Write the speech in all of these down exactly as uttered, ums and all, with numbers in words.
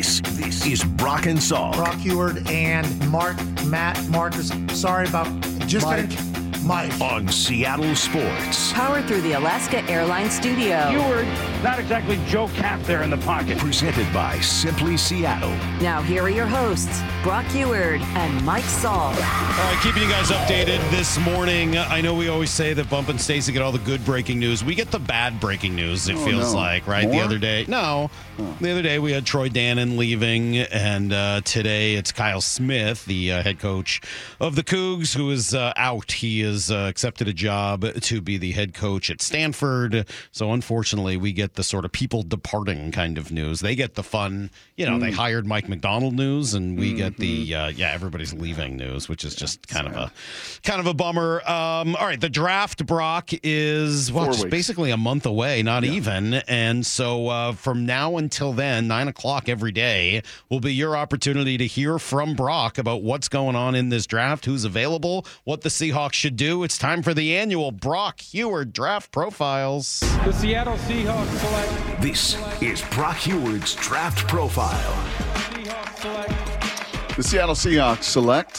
This, this is Brock and Salk. Brock Huard and Mark, Matt, Marcus. Sorry about just Mike. getting Mike. On Seattle Sports. Powered through the Alaska Airlines studio. Huard, not exactly Joe Cap there in the pocket. Presented by Simply Seattle. Now here are your hosts, Brock Huard and Mike Salk. All right, keeping you guys updated this morning. I know we always say that Bump and Stacy get all the good breaking news. We get the bad breaking news, it Oh, feels no. like, right? More? The other day. No. Oh. The other day we had Troy Dannon leaving, and uh, today it's Kyle Smith, the uh, head coach of the Cougs, who is uh, out. He has uh, accepted a job to be the head coach at Stanford. So unfortunately, we get the sort of people departing kind of news. They get the fun, you know, mm. they hired Mike McDonald news, and we mm-hmm. get the uh, yeah, everybody's leaving news, which is just kind Sad. of a kind of a bummer. Um, all right, the draft, Brock, is well, just basically a month away, not yeah. even. And so uh, from now until then, nine o'clock every day will be your opportunity to hear from Brock about what's going on in this draft, who's available, what the Seahawks should do. It's time for the annual Brock Huard Draft Profiles. The Seattle Seahawks select. This is Brock Huard's Draft Profile. Seahawks select. The Seattle Seahawks select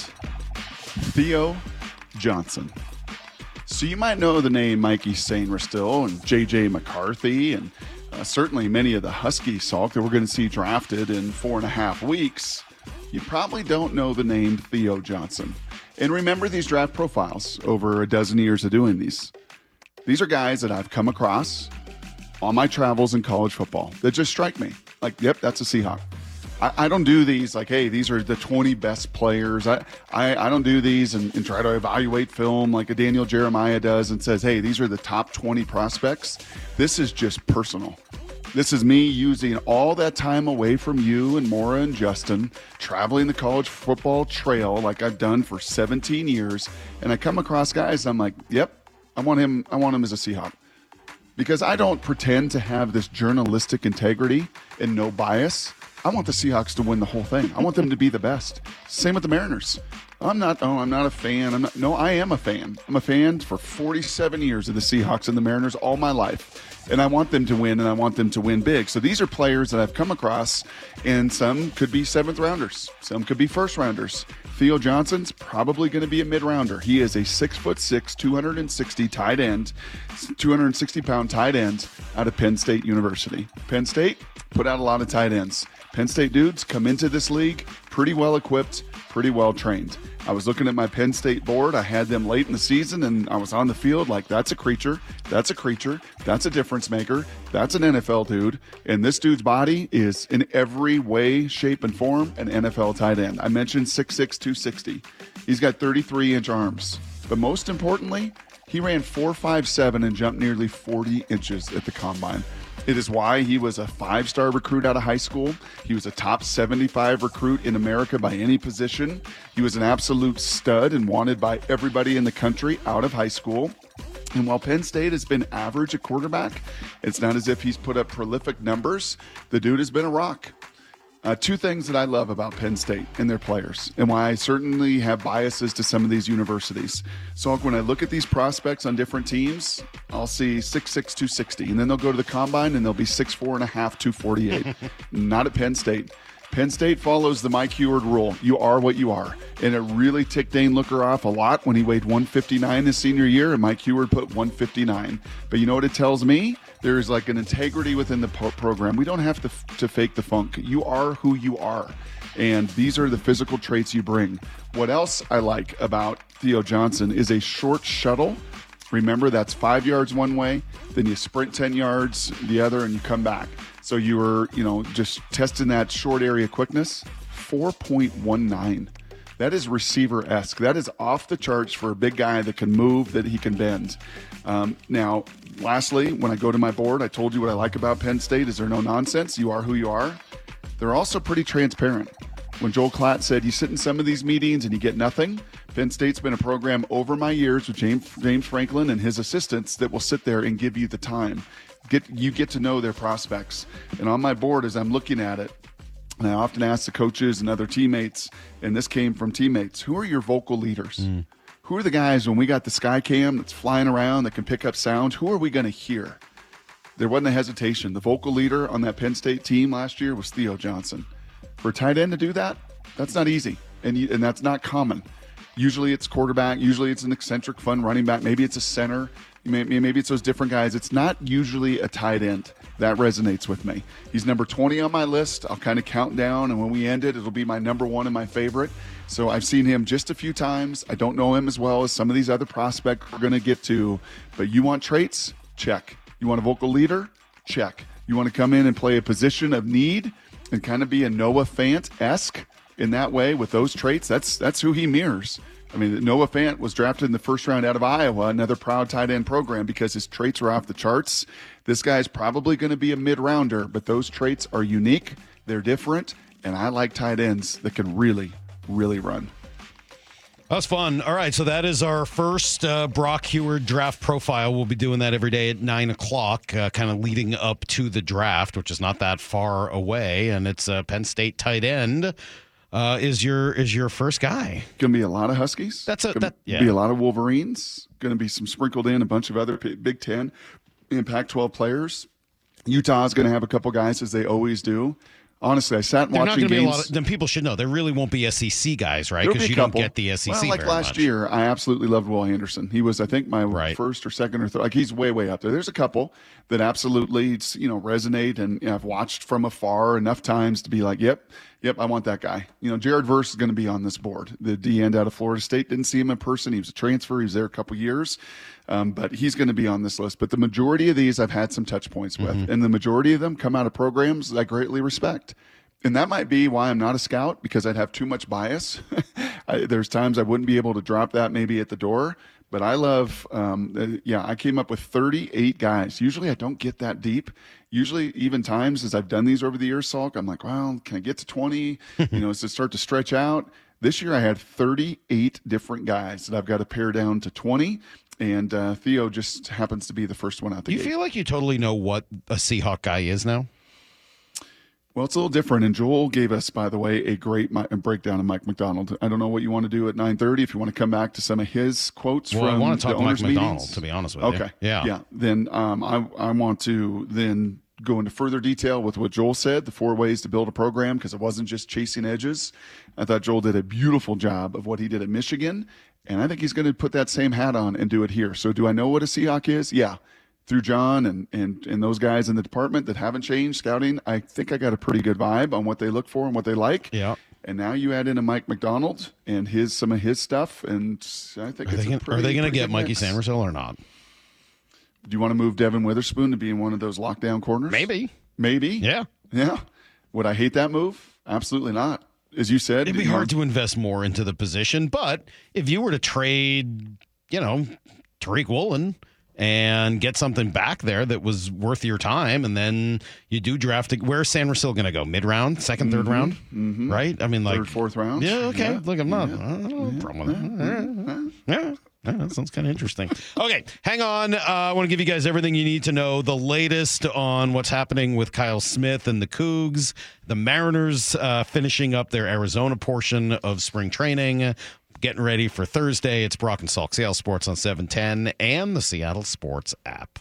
Theo Johnson. So you might know the name Mikey Sainristil and J J McCarthy and uh, certainly many of the Husky Salk that we're going to see drafted in four and a half weeks. You probably don't know the name Theo Johnson. And remember these draft profiles over a dozen years of doing these. These are guys that I've come across on my travels in college football that just strike me. Like, yep, that's a Seahawk. I, I don't do these like, hey, these are the twenty best players. I, I, I don't do these and, and try to evaluate film like a Daniel Jeremiah does and says, hey, these are the top twenty prospects. This is just personal. This is me using all that time away from you and Maura and Justin, traveling the college football trail like I've done for seventeen years. And I come across guys, I'm like, yep, I want him. I want him as a Seahawk. Because I don't pretend to have this journalistic integrity and no bias. I want the Seahawks to win the whole thing. I want them to be the best. Same with the Mariners. I'm not, oh, I'm not a fan. I'm not, no, I am a fan. I'm a fan for forty-seven years of the Seahawks and the Mariners all my life. And I want them to win, and I want them to win big. So these are players that I've come across, and some could be seventh rounders. Some could be first rounders. Theo Johnson's probably going to be a mid-rounder. He is a six foot six, two hundred sixty tight end, two hundred sixty pound tight end out of Penn State University. Penn State put out a lot of tight ends. Penn State dudes come into this league pretty well equipped, pretty well trained. I was looking at my Penn State board. I had them late in the season, and I was on the field like, that's a creature, that's a creature, that's a difference maker, that's an N F L dude. And this dude's body is in every way, shape, and form an N F L tight end. I mentioned six six, two sixty. He's got thirty-three inch arms. But most importantly, he ran four five seven and jumped nearly forty inches at the combine. It is why he was a five-star recruit out of high school. He was a top seventy-five recruit in America by any position. He was an absolute stud and wanted by everybody in the country out of high school. And while Penn State has been average at quarterback, it's not as if he's put up prolific numbers. The dude has been a rock. Uh, two things that I love about Penn State and their players, and why I certainly have biases to some of these universities. So when I look at these prospects on different teams, I'll see six six, two sixty, and then they'll go to the combine and they'll be six four and a half, two forty-eight. Not at Penn State. Penn State follows the Mike Huard rule. You are what you are. And it really ticked Dane Looker off a lot when he weighed one fifty-nine his senior year, and Mike Huard put one fifty-nine. But you know what it tells me? There's like an integrity within the po- program. We don't have to, f- to fake the funk. You are who you are. And these are the physical traits you bring. What else I like about Theo Johnson is a short shuttle. Remember, that's five yards one way, then you sprint ten yards the other, and you come back. So you were, you know, just testing that short area quickness. four point one nine. That is receiver-esque. That is off the charts for a big guy that can move, that he can bend. Um, now, lastly, when I go to my board, I told you what I like about Penn State is they're no nonsense. You are who you are. They're also pretty transparent. When Joel Klatt said, you sit in some of these meetings and you get nothing, Penn State's been a program over my years with James, James Franklin and his assistants that will sit there and give you the time. Get You get to know their prospects. And on my board, as I'm looking at it, and I often ask the coaches and other teammates, and this came from teammates, who are your vocal leaders? Mm. Who are the guys when we got the Skycam that's flying around that can pick up sound? Who are we going to hear? There wasn't a hesitation. The vocal leader on that Penn State team last year was Theo Johnson. For a tight end to do that, that's not easy, and you, and that's not common. Usually it's quarterback. Usually it's an eccentric, fun running back. Maybe it's a center. Maybe it's those different guys. It's not usually a tight end. That resonates with me. He's number twenty on my list. I'll kind of count down, and when we end it, it'll be my number one and my favorite. So I've seen him just a few times. I don't know him as well as some of these other prospects we're going to get to. But you want traits? Check. You want a vocal leader? Check. You want to come in and play a position of need and kind of be a Noah Fant-esque in that way with those traits? That's that's who he mirrors. I mean, Noah Fant was drafted in the first round out of Iowa, another proud tight end program, because his traits are off the charts. This guy's probably going to be a mid-rounder, but those traits are unique. They're different, and I like tight ends that can really, really run. That was fun. All right, so that is our first uh, Brock Huard draft profile. We'll be doing that every day at nine o'clock, uh, kind of leading up to the draft, which is not that far away, and it's a Penn State tight end. Uh, is your is your first guy? Going to be a lot of Huskies. That's a Gonna that, yeah. be a lot of Wolverines. Going to be some sprinkled in, a bunch of other Big Ten and Pac twelve players. Utah's going to have a couple guys, as they always do. Honestly, I sat and They're watching not games. Be a lot of, then people should know there really won't be S E C guys, right? Because you couple. don't get the S E C. Well, like very last much. year, I absolutely loved Will Anderson. He was, I think, my right. first or second or third. Like he's way, way up there. There's a couple that absolutely, you know, resonate, and you know, I've watched from afar enough times to be like, yep, yep, I want that guy. You know, Jared Verse is going to be on this board. The D end out of Florida State. Didn't see him in person. He was a transfer. He was there a couple years. Um, but he's going to be on this list. But the majority of these I've had some touch points with, Mm-hmm. and the majority of them come out of programs that I greatly respect. And that might be why I'm not a scout, because I'd have too much bias. I, there's times I wouldn't be able to drop that maybe at the door. But I love, um, uh, yeah, I came up with thirty-eight guys. Usually I don't get that deep. Usually even times as I've done these over the years, Salk, I'm like, well, can I get to twenty? You know, does it start to stretch out? This year I had thirty-eight different guys that I've got to pare down to twenty. And uh, Theo just happens to be the first one out the Do you gate. feel like you totally know what a Seahawk guy is now? Well, it's a little different, and Joel gave us, by the way, a great mi- a breakdown of Mike McDonald. I don't know what you want to do at nine thirty, if you want to come back to some of his quotes Well, from I want to talk the to Mike owners' McDonald, meetings. to be honest with Okay. you. Yeah. Yeah. Then um, I, I want to then go into further detail with what Joel said, the four ways to build a program, because it wasn't just chasing edges. I thought Joel did a beautiful job of what he did at Michigan, and I think he's going to put that same hat on and do it here. So do I know what a Seahawk is? Yeah. Through John and, and, and those guys in the department that haven't changed scouting, I think I got a pretty good vibe on what they look for and what they like. Yeah. And now you add in a Mike McDonald and his some of his stuff, and I think Are it's they a gonna, pretty, are they going to pretty get good Mikey mix. Samuelsville or not? Do you want to move Devin Witherspoon to be in one of those lockdown corners? Maybe. Maybe. Yeah. Yeah. Would I hate that move? Absolutely not. As you said, It'd be you hard know, to invest more into the position, but if you were to trade, you know, Tariq Woolen and get something back there that was worth your time, and then you do draft it, where's San Francisco going to go? Mid-round, second, third round, mm-hmm. right? I mean, like third, fourth round. Yeah, okay. Yeah. Look, I'm not. Yeah. I don't know Yeah. problem with that. Yeah. Yeah, that sounds kind of interesting. Okay, hang on. Uh, I want to give you guys everything you need to know. The latest on what's happening with Kyle Smith and the Cougs. The Mariners uh, finishing up their Arizona portion of spring training. Getting ready for Thursday. It's Brock and Salk, Seattle Sports on seven ten and the Seattle Sports app.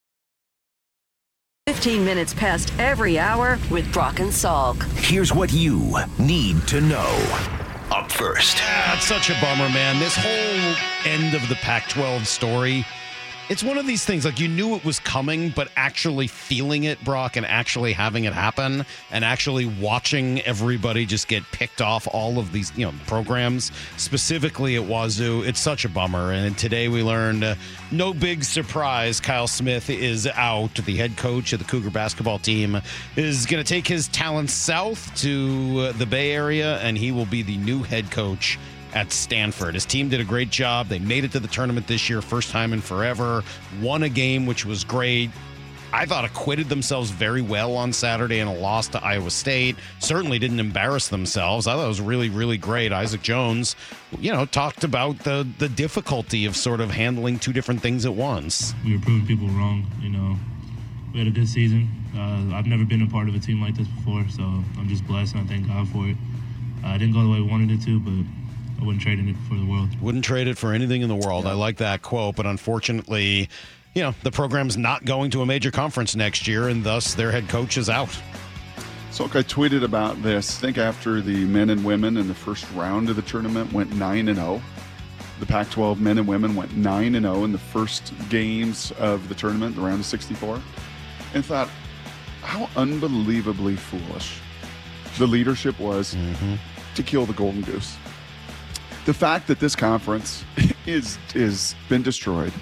fifteen minutes past every hour with Brock and Salk. Here's what you need to know. Up first. Ah, it's such a bummer, man. This whole end of the Pac twelve story, it's one of these things, like you knew it was coming, but actually feeling it, Brock, and actually having it happen, and actually watching everybody just get picked off all of these, you know, programs, specifically at Wazoo, it's such a bummer. And today we learned, uh, no big surprise, Kyle Smith is out. The head coach of the Cougar basketball team is going to take his talents south to uh, the Bay Area, and he will be the new head coach at Stanford. His team did a great job. They made it to the tournament this year, first time in forever. Won a game, which was great. I thought acquitted themselves very well on Saturday in a loss to Iowa State. Certainly didn't embarrass themselves. I thought it was really, really great. Isaac Jones, you know, talked about the the difficulty of sort of handling two different things at once. We were proving people wrong. You know, we had a good season. Uh, I've never been a part of a team like this before, so I'm just blessed and I thank God for it. Uh, I didn't go the way we wanted it to, but I wouldn't trade it for the world. Wouldn't trade it for anything in the world. I like that quote, but unfortunately, you know, the program's not going to a major conference next year, and thus their head coach is out. So look, I tweeted about this. I think after the men and women in the first round of the tournament went nine and oh. The Pac twelve men and women went nine and oh in the first games of the tournament, the round of sixty-four. And thought, how unbelievably foolish the leadership was mm-hmm. to kill the Golden Goose. The fact that this conference is is been destroyed.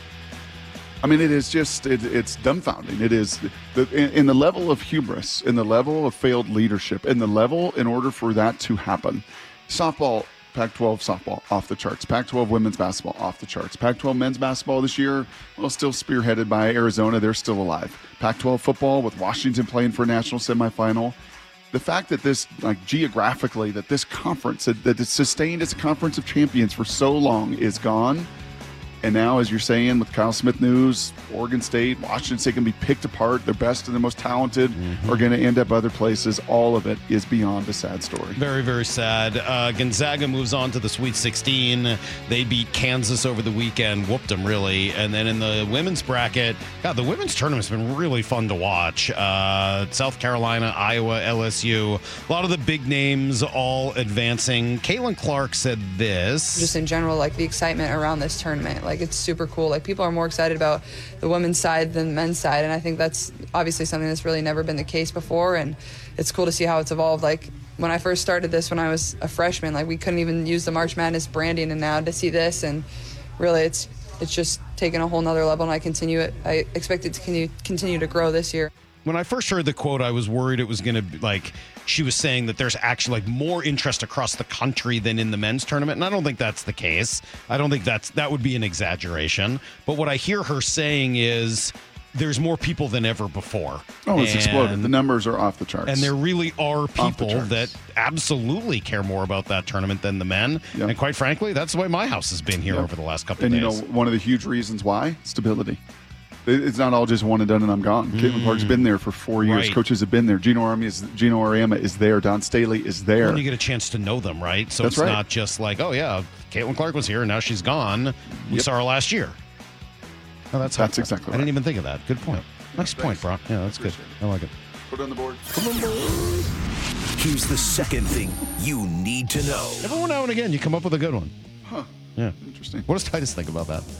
I mean, it is just, it, it's dumbfounding. It is, the, in, in the level of hubris, in the level of failed leadership, in the level in order for that to happen. Softball, Pac twelve softball, off the charts. Pac twelve women's basketball, off the charts. Pac twelve men's basketball this year, well, still spearheaded by Arizona. They're still alive. Pac twelve football with Washington playing for a national semifinal. The fact that this, like geographically, that this conference, that, that it's sustained as a conference of champions for so long is gone. And now, as you're saying, with Kyle Smith news, Oregon State, Washington State can be picked apart. The best and the most talented mm-hmm. are going to end up other places. All of it is beyond a sad story. Very, very sad. Uh, Gonzaga moves on to the Sweet sixteen. They beat Kansas over the weekend. Whooped them, really. And then in the women's bracket, God, the women's tournament's been really fun to watch. Uh, South Carolina, Iowa, L S U. A lot of the big names all advancing. Caitlin Clark said this. Just in general, like the excitement around this tournament. Like, it's super cool. Like, people are more excited about the women's side than the men's side, and I think that's obviously something that's really never been the case before, and it's cool to see how it's evolved. Like, when I first started this when I was a freshman, like, we couldn't even use the March Madness branding, and now to see this, and really it's it's just taken a whole nother level, and I continue it. I expect it to continue, continue to grow this year. When I first heard the quote, I was worried it was going to be like, she was saying that there's actually like more interest across the country than in the men's tournament. And I don't think that's the case. I don't think that's, that would be an exaggeration. But what I hear her saying is there's more people than ever before. Oh, it's and, exploded. The numbers are off the charts. And there really are people that absolutely care more about that tournament than the men. Yep. And quite frankly, that's the way my house has been here yep. over the last couple and of days. And you know, one of the huge reasons why? Stability. It's not all just one and done and I'm gone. Mm. Caitlin Clark's been there for four years. Right. Coaches have been there. Gino Auriemma is, Gino Auriemma is there. Don Staley is there. And you get a chance to know them, right? So That's it's right. not just like, oh, yeah, Caitlin Clark was here and now she's gone. We Yep. saw her last year. Oh, that's that's exactly right. I didn't even think of that. Good point. Yep. Nice Thanks. point, Brock. Yeah, that's good. I like it. Put it on the board. Here's the second thing you need to know. Every now and again, you come up with a good one. Huh. Yeah. Interesting. What does Titus think about that?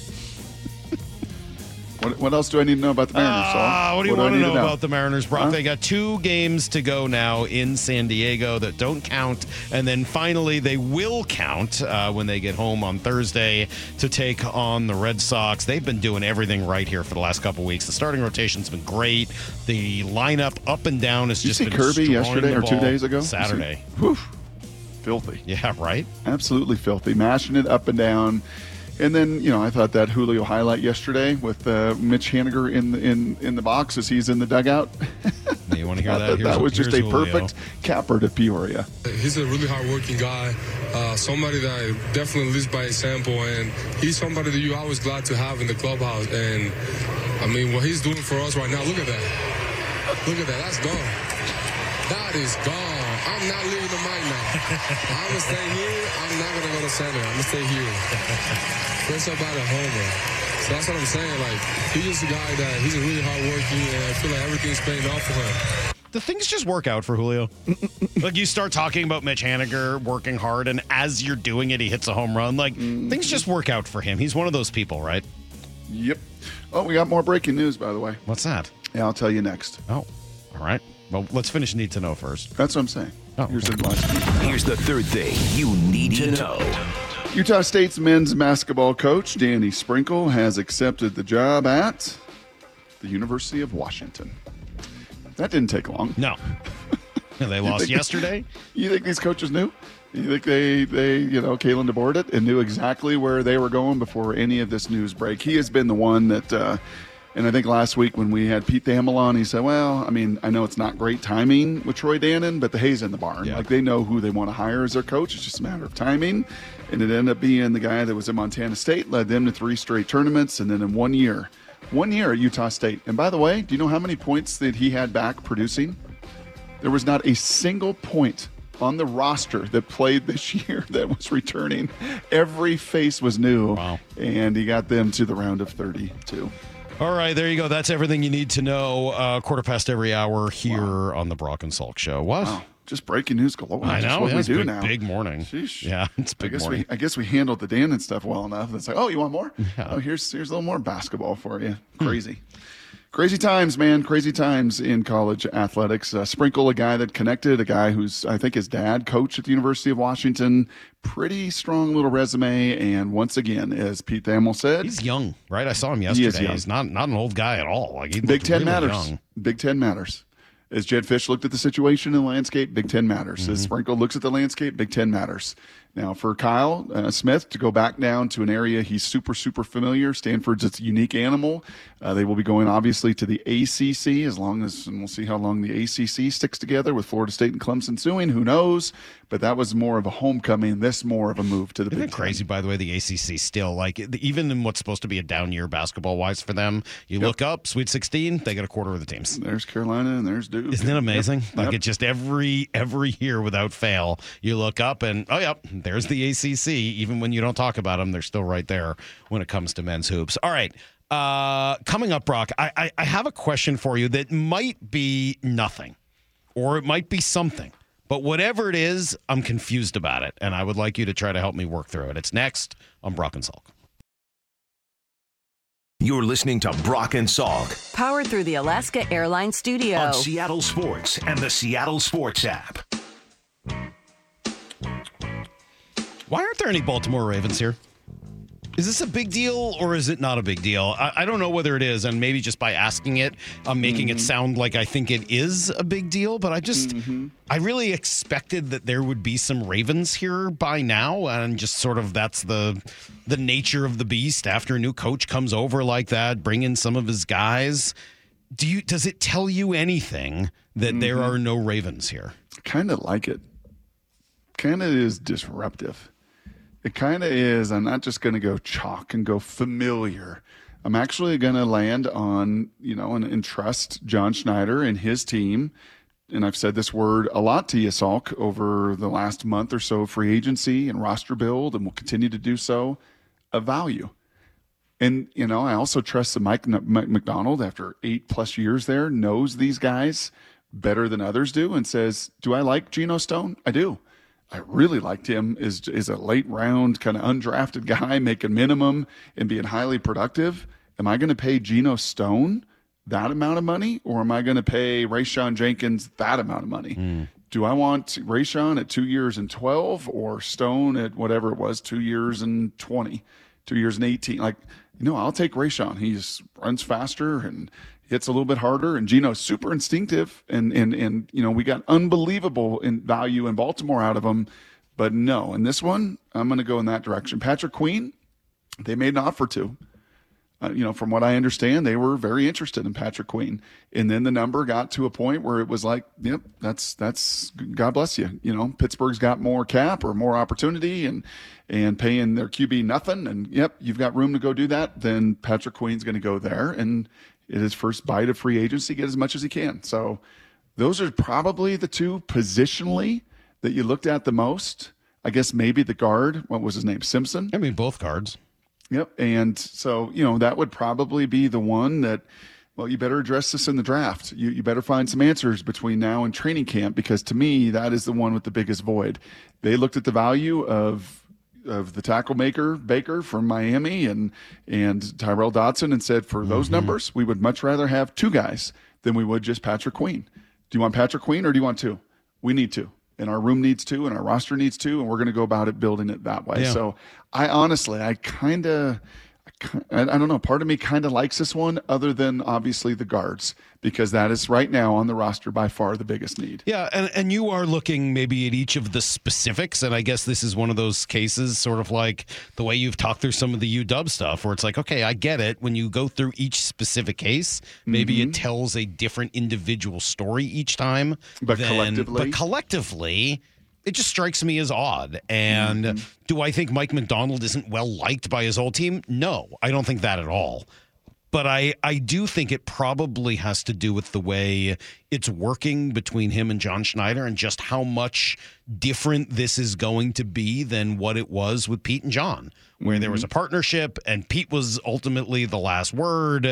What, what else do I need to know about the Mariners, Saul? Ah, what do you what want do to I know, need to know about the Mariners, Brock? Huh? They got two games to go now in San Diego that don't count, and then finally they will count uh, when they get home on Thursday to take on the Red Sox. They've been doing everything right here for the last couple weeks. The starting rotation's been great. The lineup up and down has Did just you see been Kirby destroying yesterday the or two ball. days ago? Saturday. Whew. Filthy. Yeah, right? Absolutely filthy. Mashing it up and down. And then, you know, I thought that Julio highlight yesterday with uh, Mitch Haniger in the, in, in the box as he's in the dugout. You want to hear that? that, Here's, that was just a here's Julio. perfect capper to Peoria. He's a really hard-working guy, uh, somebody that definitely leads by example, and he's somebody that you're always glad to have in the clubhouse. And, I mean, what he's doing for us right now, look at that. Look at that. That's gone. That is gone. I'm not leaving the mic now. I'm going to stay here. I'm not going to go to center. I'm going to stay here. First up out of homer. So that's what I'm saying. Like, he's just a guy that he's a really hard-working, and I feel like everything's paying off for him. Do things just work out for Julio? Like, you start talking about Mitch Haniger working hard, and as you're doing it, he hits a home run. Like, mm-hmm. things just work out for him. He's one of those people, right? Yep. Oh, we got more breaking news, by the way. What's that? Yeah, I'll tell you next. Oh, all right. Well, let's finish Need to Know first. That's what I'm saying. Oh, Here's okay. the last Here's the third thing you need to know. Utah State's men's basketball coach, Danny Sprinkle, has accepted the job at the University of Washington. That didn't take long. No. They lost yesterday? You think these coaches knew? You think they, they you know, Kalen DeBoer it and knew exactly where they were going before any of this news break? He has been the one that, uh, and I think last week when we had Pete Thamel on, he said, well, I mean, I know it's not great timing with Troy Dannon, but the hay's in the barn. Yeah. Like, they know who they want to hire as their coach. It's just a matter of timing. And it ended up being the guy that was at Montana State, led them to three straight tournaments, and then in one year, one year at Utah State. And by the way, do you know how many points that he had back producing? There was not a single point on the roster that played this year that was returning. Every face was new. Wow. And he got them to the round of thirty-two. All right, there you go. That's everything you need to know. Uh, quarter past every hour here wow. on the Brock and Salk Show. What? Wow. Just breaking news galore. I know. What yeah, we it's do big, now. Big morning. Sheesh. Yeah, it's big I guess morning. We, I guess we handled the Dan and stuff well enough. It's like, oh, you want more? Yeah. Oh, here's here's a little more basketball for you. Crazy. Crazy times, man. Crazy times in college athletics. Uh, Sprinkle, a guy that connected, a guy who's, I think his dad coached at the University of Washington. Pretty strong little resume. And once again, as Pete Thamel said, he's young, right? I saw him yesterday. He is young. He's not, not an old guy at all. Like he Big Ten really matters. Young. Big Ten matters. As Jed Fish looked at the situation in the landscape, Big Ten matters. Mm-hmm. As Sprinkle looks at the landscape, Big Ten matters. Now, for Kyle uh, Smith to go back down to an area he's super, super familiar, Stanford's its a unique animal. Uh, they will be going, obviously, to the A C C as long as, and we'll see how long the A C C sticks together with Florida State and Clemson suing. Who knows? But that was more of a homecoming. This more of a move to the Isn't Big it crazy, Ten. by the way, the A C C still, like, even in what's supposed to be a down year basketball-wise for them, you yep. look up, Sweet sixteen, they got a quarter of the teams. There's Carolina and there's Duke. Isn't it amazing? Yep. Like, yep. it just every every year without fail, you look up and, oh, yep, there's the A C C. Even when you don't talk about them, they're still right there when it comes to men's hoops. All right. Uh, coming up, Brock, I, I, I have a question for you that might be nothing, or it might be something. But whatever it is, I'm confused about it, and I would like you to try to help me work through it. It's next on Brock and Salk. You're listening to Brock and Salk. Powered through the Alaska Airlines Studio. On Seattle Sports and the Seattle Sports app. Why aren't there any Baltimore Ravens here? Is this a big deal or is it not a big deal? I, I don't know whether it is, and maybe just by asking it, I'm making mm-hmm. it sound like I think it is a big deal, but I just, mm-hmm. I really expected that there would be some Ravens here by now, and just sort of that's the the nature of the beast after a new coach comes over like that, bring in some of his guys. Do you? Does it tell you anything that mm-hmm. there are no Ravens here? Kind of like it. Kind of is disruptive. It kind of is. I'm not just going to go chalk and go familiar. I'm actually going to land on, you know, and, and trust John Schneider and his team. And I've said this word a lot to you, Salk, over the last month or so, free agency and roster build, and we'll continue to do so, of value. And, you know, I also trust that Mike, Mike McDonald, after eight plus years there, knows these guys better than others do and says, do I like Geno Stone? I do. I really liked him as, as a late round kind of undrafted guy making minimum and being highly productive. Am I going to pay Geno Stone that amount of money, or am I going to pay Rayshawn Jenkins that amount of money? Mm. Do I want Rayshawn at two years and twelve or Stone at whatever it was, two years and twenty, two years and eighteen? Like, you know, I'll take Rayshawn. He just runs faster and hits a little bit harder, and Geno's super instinctive, and and and you know, we got unbelievable in value in Baltimore out of him, but no, in this one, I'm going to go in that direction. Patrick Queen, they made an offer to. Uh, you know, from what I understand, they were very interested in Patrick Queen, and then the number got to a point where it was like, yep, that's that's God bless you. You know, Pittsburgh's got more cap or more opportunity, and and paying their Q B nothing, and yep, you've got room to go do that. Then Patrick Queen's going to go there, and it is first bite of free agency, get as much as he can. So those are probably the two positionally that you looked at the most. I guess maybe the guard, what was his name, Simpson? I mean, both guards. Yep. And so, you know, that would probably be the one that, well, you better address this in the draft. You, you better find some answers between now and training camp, because to me, that is the one with the biggest void. They looked at the value of of the tackle maker Baker from Miami and and Tyrell Dodson and said, for those mm-hmm. numbers, we would much rather have two guys than we would just Patrick Queen. Do you want Patrick Queen or do you want two? We need two. And our room needs two, and our roster needs two, and we're going to go about it building it that way. Yeah. So I honestly, I kind of, I, I don't know, part of me kind of likes this one, other than obviously the guards, because that is right now on the roster by far the biggest need. Yeah, and, and you are looking maybe at each of the specifics, and I guess this is one of those cases, sort of like the way you've talked through some of the U W stuff, where it's like, okay, I get it. When you go through each specific case, maybe mm-hmm. it tells a different individual story each time. But than, collectively? But collectively, it just strikes me as odd. And mm-hmm. do I think Mike McDonald isn't well liked by his old team? No, I don't think that at all. But I, I do think it probably has to do with the way it's working between him and John Schneider, and just how much different this is going to be than what it was with Pete and John, where mm-hmm. there was a partnership and Pete was ultimately the last word.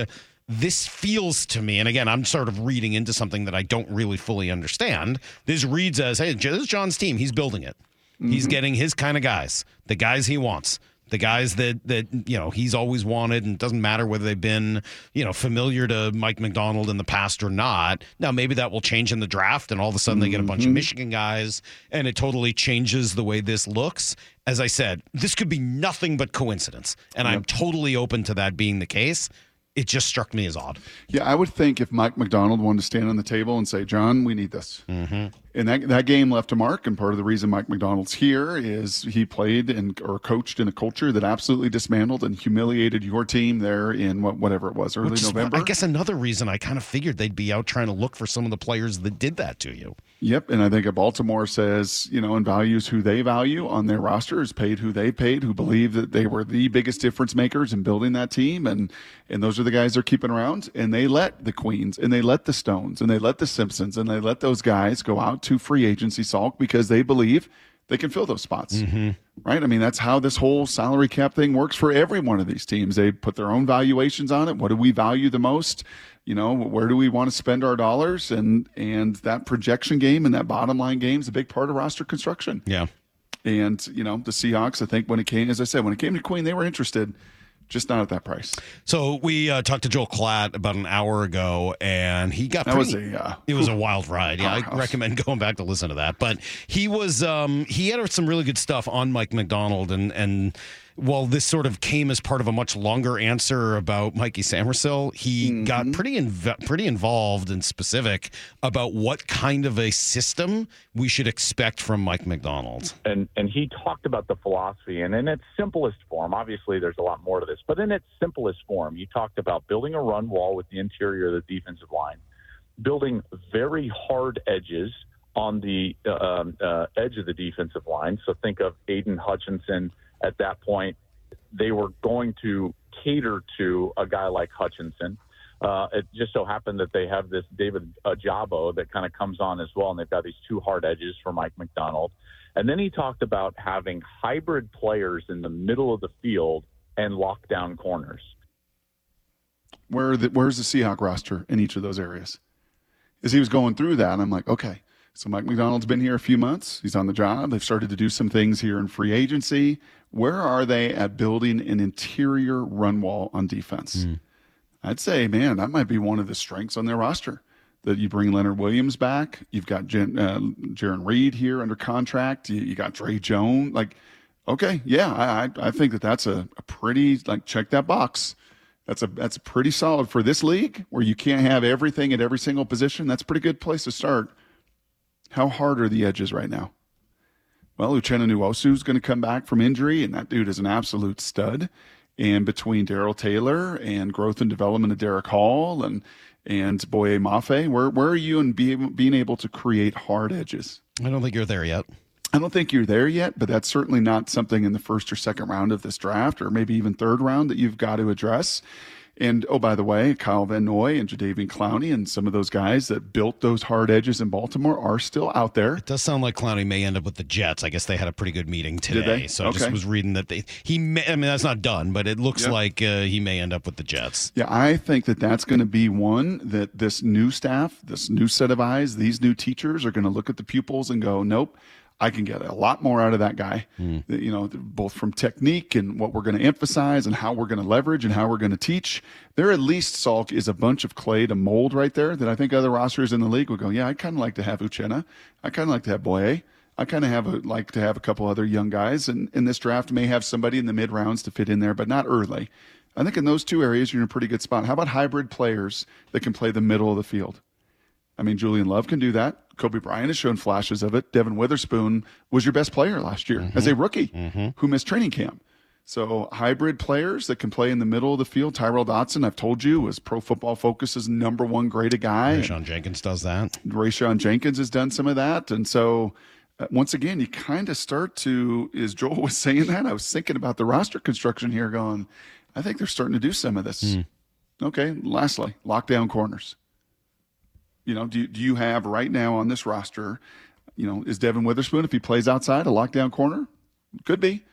this feels to me, and again, I'm sort of reading into something that I don't really fully understand. This reads as, hey, this is John's team. He's building it. Mm-hmm. He's getting his kind of guys, the guys he wants. The guys that, that, you know, he's always wanted, and it doesn't matter whether they've been, you know, familiar to Mike Macdonald in the past or not. Now, maybe that will change in the draft, and all of a sudden they get a bunch mm-hmm. of Michigan guys, and it totally changes the way this looks. As I said, this could be nothing but coincidence, and yep. I'm totally open to that being the case. It just struck me as odd. Yeah, I would think if Mike Macdonald wanted to stand on the table and say, John, we need this. Mm-hmm. And that, that game left a mark, and part of the reason Mike Macdonald's here is he played and or coached in a culture that absolutely dismantled and humiliated your team there in what, whatever it was, early November. I guess another reason I kind of figured they'd be out trying to look for some of the players that did that to you. Yep, and I think if Baltimore says, you know, and values who they value on their roster, is paid who they paid, who believe that they were the biggest difference makers in building that team, and and those are the guys they're keeping around, and they let the Queens, and they let the Stones, and they let the Simpsons, and they let those guys go out to free agency sulk because they believe they can fill those spots, mm-hmm. right? I mean, that's how this whole salary cap thing works for every one of these teams. They put their own valuations on it. What do we value the most? You know, where do we want to spend our dollars? And and that projection game and that bottom line game is a big part of roster construction. Yeah. And, you know, the Seahawks, I think when it came, as I said, when it came to Queen, they were interested, just not at that price. So we uh, talked to Joel Klatt about an hour ago, and he got that pretty, was a uh, it was a wild ride. Yeah, I recommend going back to listen to that. But he was um, he had some really good stuff on Mike Macdonald, and and while this sort of came as part of a much longer answer about Mikey Samersil, he mm-hmm. got pretty inv- pretty involved and specific about what kind of a system we should expect from Mike Macdonald. And and he talked about the philosophy, and in its simplest form, obviously there's a lot more to this, but in its simplest form, he talked about building a run wall with the interior of the defensive line, building very hard edges on the uh, uh, edge of the defensive line. So think of Aiden Hutchinson. At that point, they were going to cater to a guy like Hutchinson. Uh, it just so happened that they have this David Ajabo that kind of comes on as well, and they've got these two hard edges for Mike Macdonald. And then he talked about having hybrid players in the middle of the field and lockdown corners. Where the, where's the Seahawk roster in each of those areas? As he was going through that, I'm like, okay, so Mike Macdonald's been here a few months. He's on the job. They've started to do some things here in free agency. Where are they at building an interior run wall on defense? Mm. I'd say, man, that might be one of the strengths on their roster. That you bring Leonard Williams back. You've got Jen, uh, Jaron Reed here under contract. You, you got Dre Jones. Like, okay, yeah, I I think that that's a, a pretty, like, check that box. That's a that's pretty solid for this league where you can't have everything at every single position. That's a pretty good place to start. How hard are the edges right now? Well, Uchenna Nwosu is going to come back from injury, and that dude is an absolute stud. And between Darrell Taylor and growth and development of Derek Hall and and Boye Mafe, where where are you in being being able to create hard edges? I don't think you're there yet. I don't think you're there yet, but that's certainly not something in the first or second round of this draft, or maybe even third round, that you've got to address. And, oh, by the way, Kyle Van Noy and Jadeveon Clowney and some of those guys that built those hard edges in Baltimore are still out there. It does sound like Clowney may end up with the Jets. I guess they had a pretty good meeting today. Did they? So I okay. just was reading that they he may, I mean, that's not done, but it looks yep. like uh, he may end up with the Jets. Yeah, I think that that's going to be one that this new staff, this new set of eyes, these new teachers are going to look at the pupils and go, nope, I can get a lot more out of that guy, mm. you know, both from technique and what we're going to emphasize and how we're going to leverage and how we're going to teach. There at least, Salk, is a bunch of clay to mold right there that I think other rosters in the league would go, yeah, I'd kind of like to have Uchenna. I kind of like to have Boye. I kind of have a, like to have a couple other young guys. And in this draft may have somebody in the mid rounds to fit in there, but not early. I think in those two areas, you're in a pretty good spot. How about hybrid players that can play the middle of the field? I mean, Julian Love can do that. Kobe Bryant has shown flashes of it. Devin Witherspoon was your best player last year mm-hmm. as a rookie mm-hmm. who missed training camp. So hybrid players that can play in the middle of the field. Tyrell Dotson, I've told you, was Pro Football Focus's number one graded guy. Rayshawn Jenkins does that. Rayshawn Jenkins has done some of that. And so, uh, once again, you kind of start to, as Joel was saying that, I was thinking about the roster construction here going, I think they're starting to do some of this. Mm. Okay, lastly, lockdown corners. You know, do, do you have right now on this roster, you know, is Devin Witherspoon, if he plays outside, a lockdown corner? Could be.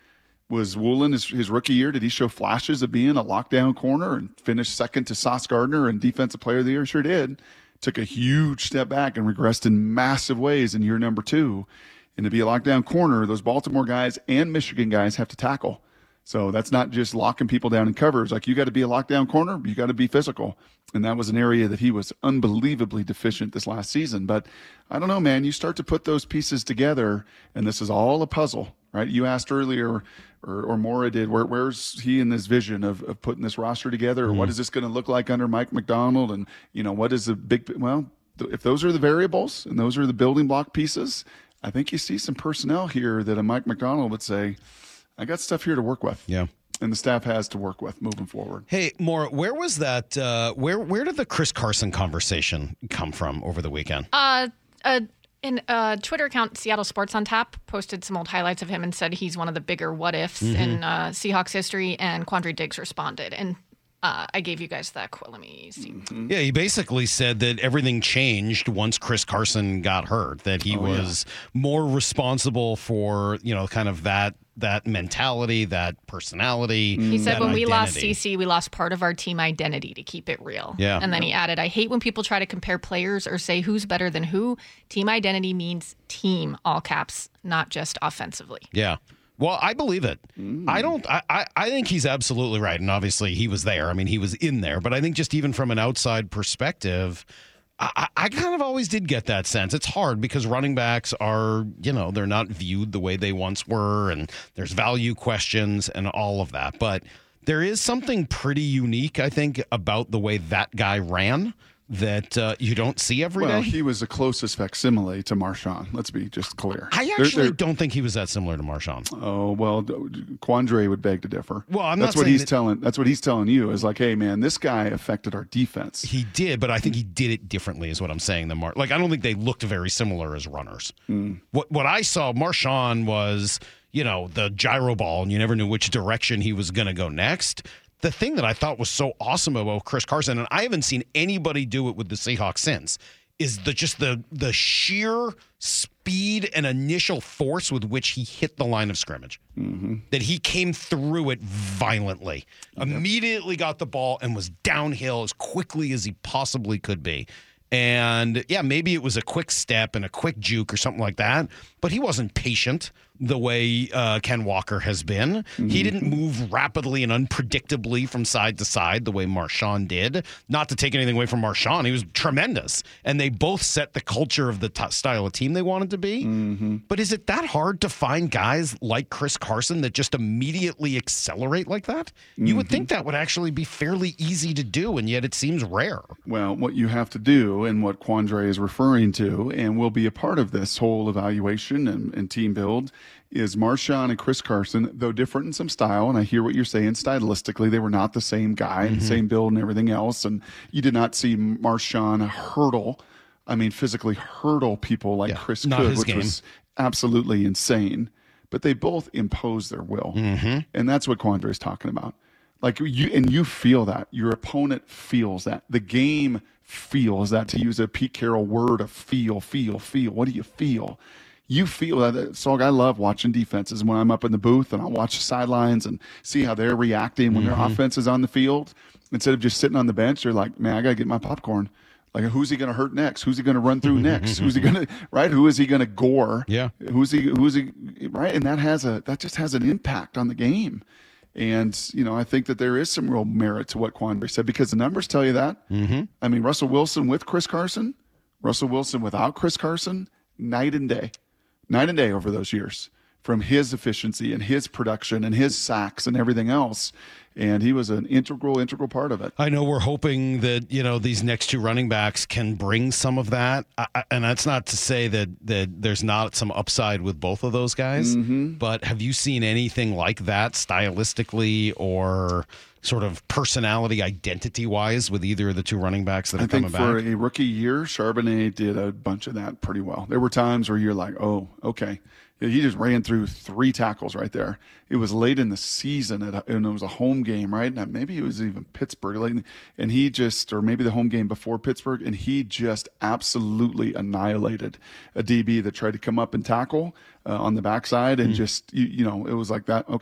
Was Woolen his, his rookie year? Did he show flashes of being a lockdown corner and finish second to Sauce Gardner and Defensive Player of the Year? Sure did. Took a huge step back and regressed in massive ways in year number two. And to be a lockdown corner, those Baltimore guys and Michigan guys have to tackle. So that's not just locking people down in covers. Like, you got to be a lockdown corner, you got to be physical. And that was an area that he was unbelievably deficient this last season. But I don't know, man, you start to put those pieces together, and this is all a puzzle, right? You asked earlier, or, or Maura did, where, where's he in this vision of, of putting this roster together? Or Mm-hmm. what is this going to look like under Mike McDonald? And, you know, what is the big, well, th- if those are the variables and those are the building block pieces, I think you see some personnel here that a Mike McDonald would say, I got stuff here to work with. Yeah. And the staff has to work with moving forward. Hey, Maura, where was that? Uh, where where did the Chris Carson conversation come from over the weekend? Uh, uh, in a Twitter account, Seattle Sports on Tap, posted some old highlights of him and said he's one of the bigger what ifs Mhm. in uh, Seahawks history. And Quandre Diggs responded, and uh, I gave you guys that quote. Let me see. Yeah, he basically said that everything changed once Chris Carson got hurt, that he Oh, was more responsible for, you know, kind of that that mentality, that personality. He said that when we lost identity. C C, we lost part of our team identity, to keep it real. Yeah. And then he added, I hate when people try to compare players or say who's better than who. Team identity means team, all caps, not just offensively. Yeah. Well, I believe it. I don't. I, I, I think he's absolutely right, and obviously he was there. I mean, he was in there. But I think just even from an outside perspective, I, I kind of always did get that sense. It's hard because running backs are, you know, they're not viewed the way they once were, and there's value questions and all of that. But there is something pretty unique, I think, about the way that guy ran that uh, you don't see every day. Well, he was the closest facsimile to Marshawn. Let's be just clear. I There- actually there- don't think he was that similar to Marshawn. Oh well, d- Quandre would beg to differ. Well, I'm that's not what saying he's that- telling. That's what he's telling you is like, hey man, this guy affected our defense. He did, but I think he did it differently, is what I'm saying. The Mar- like, I don't think they looked very similar as runners. Mm. What what I saw, Marshawn was, you know, the gyro ball, and you never knew which direction he was going to go next. The thing that I thought was so awesome about Chris Carson, and I haven't seen anybody do it with the Seahawks since, is the just the the sheer speed and initial force with which he hit the line of scrimmage. Mm-hmm. That he came through it violently, immediately got the ball and was downhill as quickly as he possibly could be. And yeah, maybe it was a quick step and a quick juke or something like that, but he wasn't patient the way uh, Ken Walker has been. Mm-hmm. He didn't move rapidly and unpredictably from side to side the way Marshawn did. Not to take anything away from Marshawn, he was tremendous. And they both set the culture of the t- style of team they wanted to be. Mm-hmm. But is it that hard to find guys like Chris Carson that just immediately accelerate like that? You would think that would actually be fairly easy to do, and yet it seems rare. Well, what you have to do, and what Quandre is referring to, and will be a part of this whole evaluation and, and team build, is Marshawn and Chris Carson, though different in some style, and I hear what you're saying stylistically, they were not the same guy, and the same build and everything else, and you did not see Marshawn hurdle, I mean physically hurdle people like Yeah, Chris not could, his which game. was absolutely insane. But they both impose their will, Mm-hmm. and that's what Quandre is talking about. Like you, and you feel that your opponent feels that the game feels that. To use a Pete Carroll word of feel, feel, feel. What do you feel? You feel that. So I love watching defenses when I'm up in the booth and I watch the sidelines and see how they're reacting when Mm-hmm. their offense is on the field. Instead of just sitting on the bench, they're like, man, I got to get my popcorn. Like, who's he going to hurt next? Who's he going to run through next? Who's he going to, right? Who is he going to gore? Yeah. Who's he, who's he, right? And that has a, that just has an impact on the game. And, you know, I think that there is some real merit to what Quandre said because the numbers tell you that. Mm-hmm. I mean, Russell Wilson with Chris Carson, Russell Wilson without Chris Carson, night and day, night and day over those years from his efficiency and his production and his sacks and everything else. And he was an integral, integral part of it. I know we're hoping that, you know, these next two running backs can bring some of that. I, I, and that's not to say that, that there's not some upside with both of those guys. Mm-hmm. But have you seen anything like that stylistically or sort of personality, identity-wise with either of the two running backs that are I think coming for back? a rookie year, Charbonnet did a bunch of that pretty well. There were times where you're like, oh, okay. He just ran through three tackles right there. It was late in the season, at a, and it was a home game, right? Now, maybe it was even Pittsburgh. Like, and he just, or maybe the home game before Pittsburgh, and he just absolutely annihilated a D B that tried to come up and tackle uh, on the backside. And mm. just, you, you know, it was like that. Okay,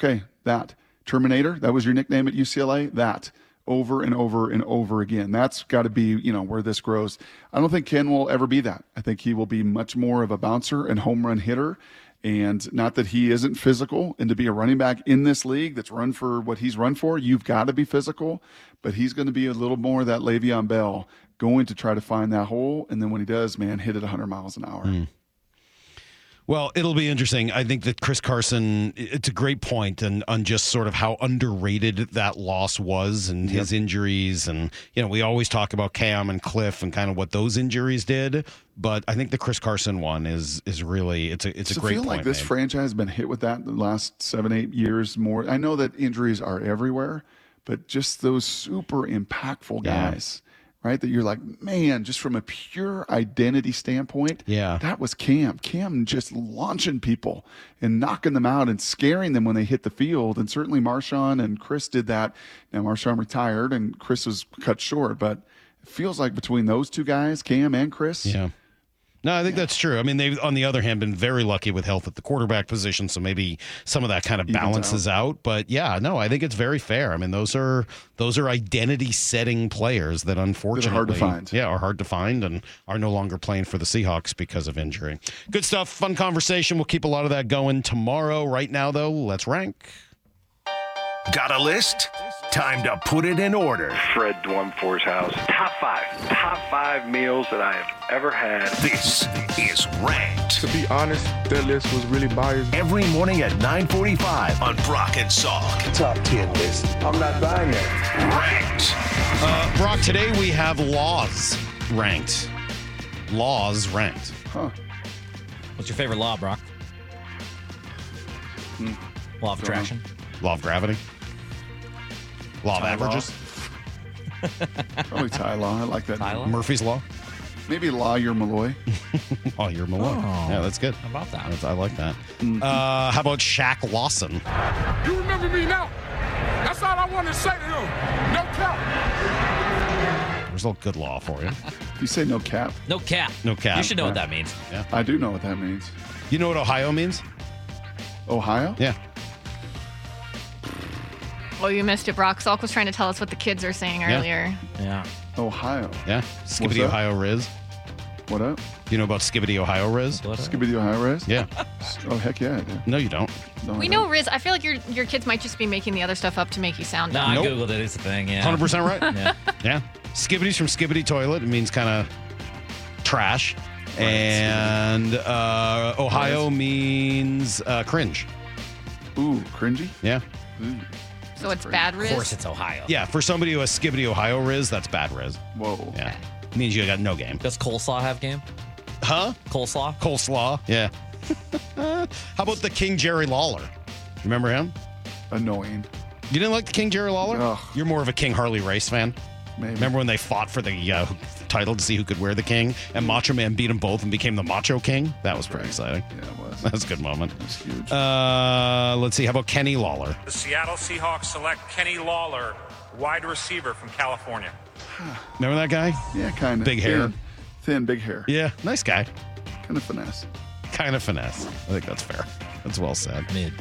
that. Terminator, that was your nickname at U C L A? That. Over and over and over again. That's got to be, you know, where this grows. I don't think Ken will ever be that. I think he will be much more of a bouncer and home run hitter. And not that he isn't physical, and to be a running back in this league that's run for what he's run for, you've got to be physical, but he's going to be a little more of that Le'Veon Bell, going to try to find that hole, and then when he does, man, hit it one hundred miles an hour. Mm. Well, it'll be interesting. I think that Chris Carson, it's a great point and on just sort of how underrated that loss was and his yep. injuries. And, you know, we always talk about Cam and Cliff and kind of what those injuries did. But I think the Chris Carson one is is really, it's a, it's Does a great it feel point. like this made. franchise has been hit with that the last seven, eight years more. I know that injuries are everywhere, but just those super impactful guys. Yeah. Right, that you're like, man, just from a pure identity standpoint, yeah, that was Cam. Cam just launching people and knocking them out and scaring them when they hit the field. And certainly Marshawn and Chris did that. Now Marshawn retired and Chris was cut short, but it feels like between those two guys, Cam and Chris, yeah. No, I think yeah. that's true. I mean, they've, on the other hand, been very lucky with health at the quarterback position, so maybe some of that kind of balances out. out. But yeah, no, I think it's very fair. I mean, those are those are identity-setting players that unfortunately are hard to find. Yeah, are hard to find and are no longer playing for the Seahawks because of injury. Good stuff, fun conversation. We'll keep a lot of that going tomorrow. Right now, though, let's rank. Got a list? Time to put it in order. Fred Dwumfor's house. Top five. Top five meals that I have ever had. This is Ranked. To be honest, that list was really biased. Every morning at nine forty-five on Brock and Salk. Top ten list. I'm not buying it. Ranked. Uh, Brock, today we have laws ranked. Laws ranked. Huh. What's your favorite law, Brock? Hmm. Law of attraction? Law of gravity? Law of averages? Probably Ty Law. I like that. Law? Murphy's Law? Maybe Lawyer Malloy. Lawyer Malloy. Oh. Yeah, that's good. How about that? That's, I like that. Mm-hmm. Uh, how about Shaq Lawson? You remember me now? That's all I wanted to say to him. No cap. There's a good law for you. You say no cap? No cap. No cap. You should know yeah. what that means. Yeah. I do know what that means. You know what Ohio means? Ohio? Yeah. Well, you missed it, Brock. Salk was trying to tell us what the kids are saying Yeah. earlier. Yeah. Ohio. Yeah. Skibbity that? Ohio Riz. What up? You know about Skibbity Ohio Riz? Skibbity Ohio Riz? Yeah. Oh, heck yeah, I do. No, you don't. No, We I know don't. Riz. I feel like your your kids might just be making the other stuff up to make you sound No, dumb. I Nope. Googled it. It's a thing, yeah. one hundred percent right. Yeah. Yeah. Skibbity's from Skibbity Toilet. It means kind of trash. Right, And uh, Ohio means uh, cringe. Ooh, cringy? Yeah. Ooh. So it's bad Riz? Of course it's Ohio. Yeah. For somebody who has Skibbity Ohio Riz, that's bad Riz. Whoa. Yeah. It means you got no game. Does coleslaw have game? Huh? Coleslaw? Coleslaw. Yeah. How about the King Jerry Lawler? Remember him? Annoying. You didn't like the King Jerry Lawler? Ugh. You're more of a King Harley Race fan. Maybe. Remember when they fought for the uh, title to see who could wear the king, and Macho Man beat them both and became the Macho King? That was pretty exciting. Yeah, it was. That was a good moment. That's huge. Uh, let's see. How about Kenny Lawler? The Seattle Seahawks select Kenny Lawler, wide receiver from California. Remember that guy? Yeah, kind of. Big hair. Thin, thin, big hair. Yeah, nice guy. Kind of finesse. Kind of finesse. I think that's fair. That's well said. Mid.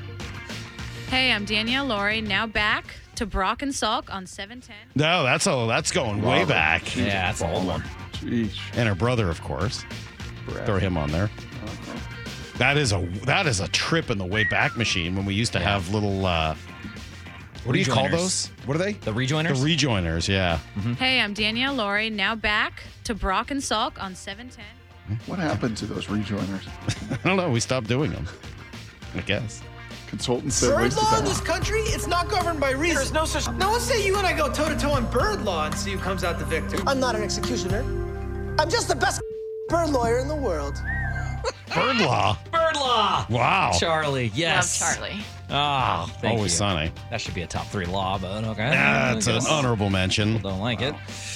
Hey, I'm Danielle Laurie. Now back to Brock and Salk on seven ten. No, that's a, that's going way Robert. back. Yeah, that's an old one. Jeez. And her brother, of course. Brad. Throw him on there. Uh-huh. That is a that is a trip in the way back machine when we used to Yeah. have little. Uh, what do you call Rejoiners. those? What are they? The rejoiners? The rejoiners. Yeah. Hey, I'm Danielle Laurie. Now back to Brock and Salk on seven ten. What happened to those rejoiners? I don't know. We stopped doing them. I guess. Consultants said Bird wasted law in time. this country, it's not governed by reason. There's no such. No one say you and I go toe to toe on bird law and see who comes out the victor. I'm not an executioner. I'm just the best bird lawyer in the world. Bird law. Bird law. Wow. Charlie, yes. Love Charlie. Oh, thank Always you. sunny. That should be a top three law, but okay. That's I an guess. honorable mention. People don't like it.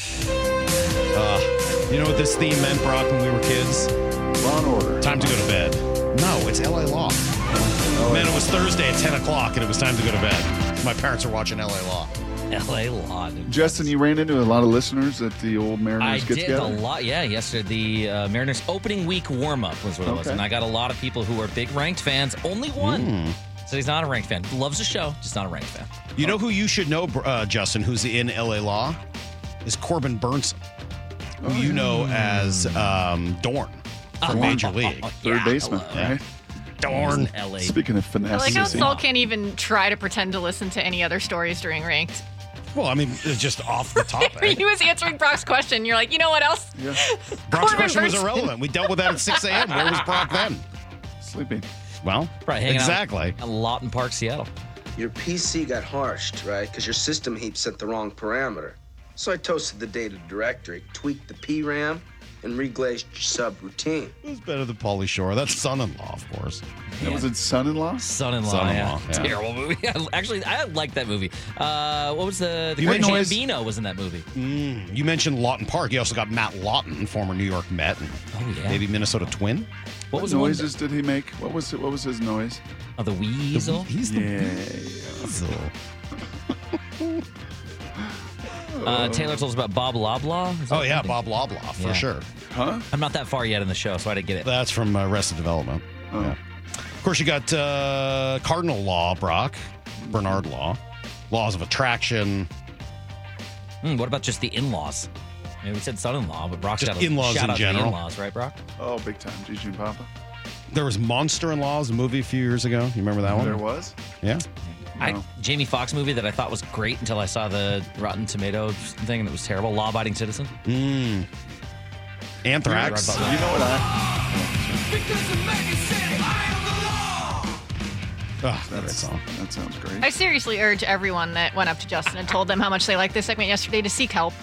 Uh, you know what this theme meant, Brock, when we were kids? Law and Order. Time to go to bed. No, it's L A Law. Oh, Man, it was Thursday at ten o'clock, and it was time to go to bed. My parents are watching L A Law. L A Law. Justin, you ran into a lot of listeners at the old Mariners I get did together. a lot, yeah. Yesterday, the uh, Mariners opening week warm up was what it was, Okay. and I got a lot of people who are big ranked fans. Only one Mm. So he's not a ranked fan. Loves the show, just not a ranked fan. You know who you should know, uh, Justin, who's in L A Law? Is Corbin Burnson, who Oh, you yeah. know as um, Dorn from Oh, Major oh, League. oh, Third yeah, baseman, hello. right? Dorn. L A. Speaking of I finesse, like how is he- Saul can't even try to pretend to listen to any other stories during ranked. Well, I mean, it's just off the topic. He was answering Brock's question. You're like, you know what else? Yeah. Brock's Corbin question was Burnson. irrelevant. We dealt with that at six a.m. Where was Brock then? Sleeping. Well, Probably hanging exactly. out a lot in Park, Seattle. Your P C got harshed, right? Because your system heap set the wrong parameter. So I toasted the data directory, tweaked the P RAM, and reglazed your subroutine. It was better than Pauly Shore. That's son-in-law, of course. That was it Son-in-Law? Son-in-law, Son-in-law, yeah. yeah. Terrible movie. Actually, I like that movie. Uh, what was the... the You Great made noise- Gambino was in that movie. Mm, you mentioned Lawton Park. You also got Matt Lawton, former New York Met, and Oh, yeah. maybe Minnesota Twin. What was noises did he make? What was it? What was his noise? Oh, the weasel? He's Yeah. Uh, Taylor told us about Bob Loblaw. Is that Oh, yeah, something? Bob Loblaw, for Yeah. sure. Huh? I'm not that far yet in the show, so I didn't get it. That's from uh, Arrested Development. Oh. Yeah. Of course, you got uh, Cardinal Law, Brock, Bernard Law, Laws of Attraction. Hmm, what about just the in-laws? I mean, we said son-in-law, but Brock's Just got a in-laws shout in out to general. the in-laws, right, Brock? Oh, big time. Gigi and Papa. There was Monster-in-Laws, a movie a few years ago. You remember that one? There was? Yeah. I, No. Jamie Foxx movie that I thought was great until I saw the Rotten Tomatoes thing and it was terrible. Law Abiding Citizen. Mm. Anthrax. Right about You know what I... Oh, that's a great song. That sounds great. I seriously urge everyone that went up to Justin and told them how much they liked this segment yesterday to seek help.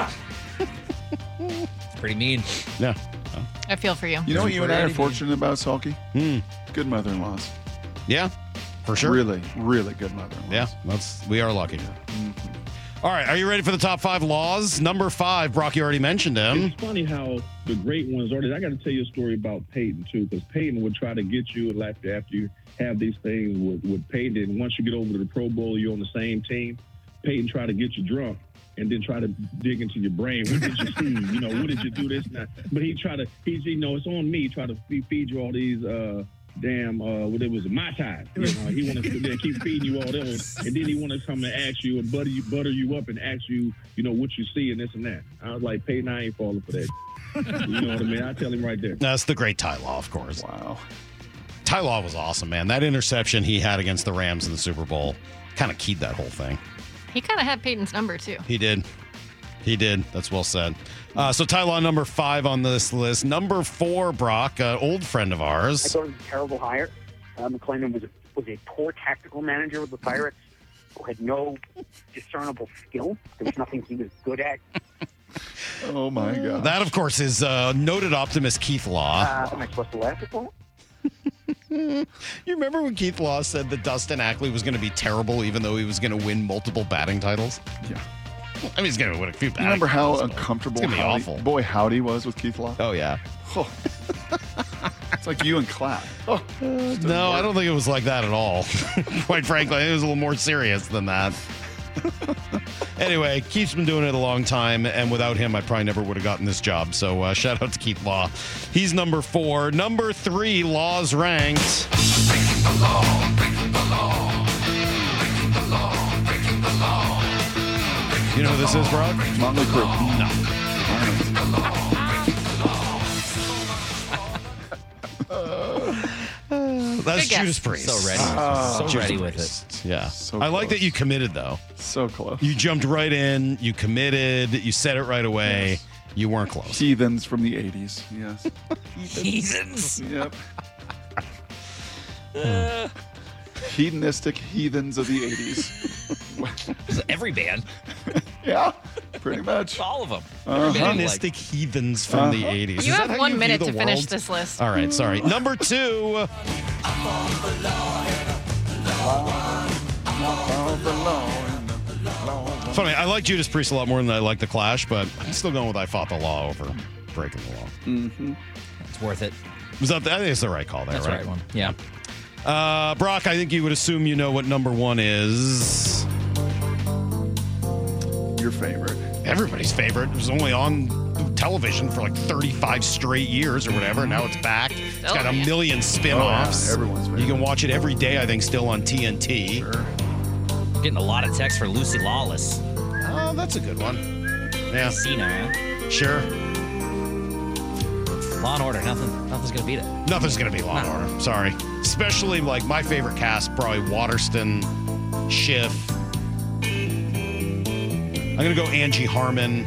It's pretty mean. Yeah. I feel for you. You know what you and I are fortunate about, Salky? Hmm. Good mother-in-laws. Yeah, for sure. Really, really good mother-in-laws. Yeah, that's we are lucky. All right, are you ready for the top five laws? Number five, Brock, you already mentioned him. It's funny how the great ones are. I got to tell you a story about Peyton, too, because Peyton would try to get you after, after you have these things with, with Peyton. And once you get over to the Pro Bowl, you're on the same team. Peyton try to get you drunk and then try to dig into your brain. What did you see? You know, what did you do this and that? But he try to, he's, you know, it's on me, try to feed, feed you all these, uh, damn, uh, what it was, my time. You know, he wanted to keep feeding you all those, and then he wanted to come and ask you and butter you, butter you up and ask you, you know, what you see and this and that. I was like, Peyton, I ain't falling for that. You know what I mean? I tell him right there. That's the great Ty Law, of course. Wow. Ty Law was awesome, man. That interception he had against the Rams in the Super Bowl kind of keyed that whole thing. He kind of had Peyton's number, too. He did. He did. That's well said. Uh, so Ty Law, number five on this list. Number four, Brock, uh, old friend of I ours. thought it was a terrible hire. Uh, McClendon was a, was a poor tactical manager of the Pirates who had no discernible skill. There was nothing he was good at. Oh, my God. That, of course, is uh, noted optimist Keith Law. Uh, am I supposed to laugh at that? You remember when Keith Law said that Dustin Ackley was going to be terrible even though he was going to win multiple batting titles? Yeah. I mean, he's going to win a few batting You remember how titles, but uncomfortable It's going to be Howdy, awful. boy Howdy was with Keith Law? Oh, yeah. Oh. It's like you and Clapp. Oh, No, I don't think it was like that at all. Quite frankly, it was a little more serious than that. Anyway, Keith's been doing it a long time, and without him, I probably never would have gotten this job. So uh, shout out to Keith Law. He's number four. Number three, Law's ranked. You know who this is, Brock? Motley Crue. No. That's Good guess. Judas Priest. So ready. Ah. so Judas ready with Priest. it. Yeah. So I like close. that you committed, though. So close. You jumped right in. You committed. You said it right away. Yes. You weren't close. Heathens from the eighties. Yes. Heathens. Yep. Hedonistic heathens of the eighties. Every band. Yeah, pretty much. All of them. Uh-huh. Hedonistic heathens from the Uh-huh. eighties. You Is have that how one view minute the to finish world? this list. All right, sorry. Number two. Funny, I like Judas Priest a lot more than I like The Clash, but I'm still going with I Fought the Law over Breaking the Law. Mm-hmm. It's worth it. Was that the, I think it's the right call there, That's the right? right one. Yeah. Uh, Brock, I think you would assume you know what number one is. Your favorite. Everybody's favorite. It was only on television for like thirty-five straight years or whatever. Now it's back. It's got a million spin-offs. Oh, yeah. Everyone's favorite. You can watch it every day, I think, still on T N T. Sure. Getting a lot of texts for Lucy Lawless. Oh, that's a good one. Yeah. Casino, huh? Sure. Law and Order. Nothing. Nothing's gonna beat it. Nothing's gonna be Law and Order. Sorry. Especially like my favorite cast, probably Waterston, Schiff. I'm gonna go Angie Harmon.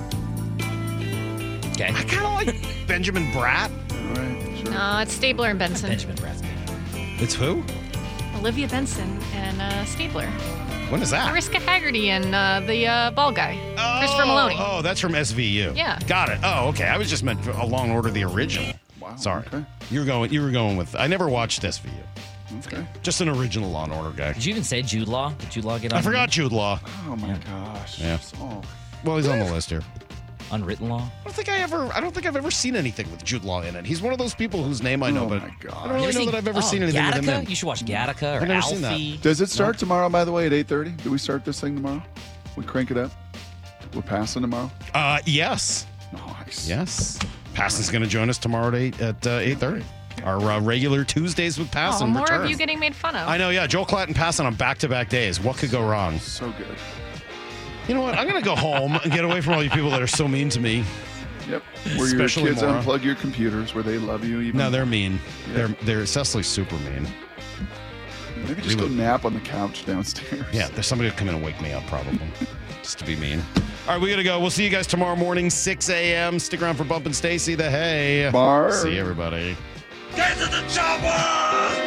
Okay. I kind of like Benjamin Bratt. All right, sure. No, it's Stabler and Benson. Benjamin Bratt. It's who? Olivia Benson and uh, Stabler. When is that? Mariska Hargitay and uh, the uh, bald guy, Oh, Christopher Maloney. Oh, that's from S V U. Yeah. Got it. Oh, okay. I was just meant for a Law and Order, the original. Wow. Sorry. Okay. You were going. You were going with. I never watched S V U. Okay. Just an original Law and Order guy. Did you even say Jude Law? Did Jude Law get on? I forgot Jude Law. Oh my gosh. Yeah. Oh. Well, he's on the list here. Unwritten Law. I don't think I ever. I don't think I've ever seen anything with Jude Law in it. He's one of those people whose name I know, Oh but my God. I don't really know that I've ever oh, seen anything Gattaca? with him in. You should watch Gattaca or I've never seen that. Alfie. Does it start tomorrow, by the way, at eight thirty? Do we start this thing tomorrow? We crank it up? We're passing tomorrow? Uh, yes, Nice. yes. Passon's going to join us tomorrow at eight at uh, eight thirty. Our uh, regular Tuesdays with Oh, Passon more return. of you getting made fun of. I know, yeah. Joel Klatt and Passon on back-to-back days. What could go wrong? So good. You know what? I'm going to go home and get away from all you people that are so mean to me. Yep. Where your Especially kids Maura. unplug your computers, where they love you even. No, they're mean. Yeah. They're they're Cecily's super mean. Maybe just really- go nap on the couch downstairs. Yeah, there's somebody will come in and wake me up probably, just to be mean. All right, we gotta go. We'll see you guys tomorrow morning, six a.m. Stick around for Bump and Stacy. The Hey. Bar. See you, everybody. Get to the chopper!